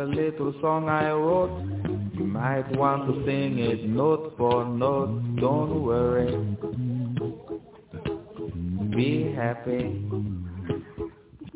little song I wrote. You might want to sing it note for note. Don't worry, be happy.